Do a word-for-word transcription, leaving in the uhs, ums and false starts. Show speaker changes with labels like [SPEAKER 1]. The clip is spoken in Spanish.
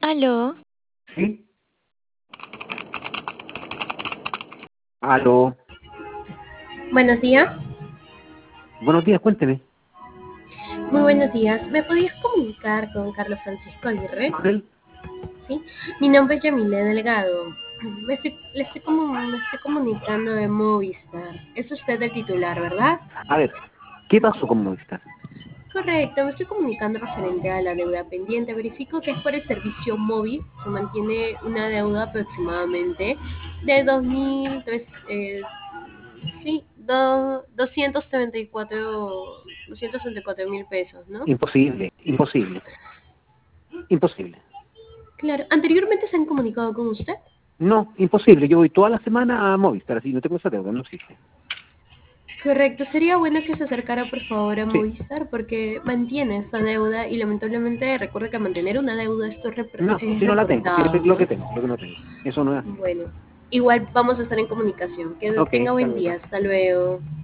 [SPEAKER 1] Aló,
[SPEAKER 2] ¿Sí? Aló.
[SPEAKER 3] Buenos días,
[SPEAKER 2] Buenos días, cuénteme.
[SPEAKER 3] muy buenos días. ¿Me podías comunicar con Carlos Francisco Aguirre?
[SPEAKER 2] ¿Con él?
[SPEAKER 3] Sí, mi nombre es Yamile Delgado. Me estoy, le estoy, comu- me estoy comunicando de Movistar. Es usted el titular, ¿verdad?
[SPEAKER 2] A ver, ¿qué pasó con Movistar?
[SPEAKER 3] Correcto, me estoy comunicando referente a la deuda pendiente. Verifico que es por el servicio móvil. Se mantiene una deuda aproximadamente de dos mil tres, eh, sí, do- doscientos treinta y cuatro, doscientos treinta y cuatro mil pesos, ¿no?
[SPEAKER 2] Imposible, imposible, imposible.
[SPEAKER 3] Claro, ¿anteriormente se han comunicado con usted?
[SPEAKER 2] No, imposible. Yo voy toda la semana a Movistar, así no tengo esa deuda, no existe.
[SPEAKER 3] Correcto, sería bueno que se acercara por favor a
[SPEAKER 2] Sí.
[SPEAKER 3] Movistar porque mantiene esta deuda y lamentablemente recuerda que mantener una deuda esto es, repre-
[SPEAKER 2] No,
[SPEAKER 3] es
[SPEAKER 2] si no la tengo, si
[SPEAKER 3] reportado,
[SPEAKER 2] es lo
[SPEAKER 3] ¿no?
[SPEAKER 2] que tengo, lo que no tengo. Eso no es así.
[SPEAKER 3] Bueno, igual vamos a estar en comunicación. Que
[SPEAKER 2] Ok,
[SPEAKER 3] tenga
[SPEAKER 2] hasta
[SPEAKER 3] buen
[SPEAKER 2] luego.
[SPEAKER 3] día, hasta luego.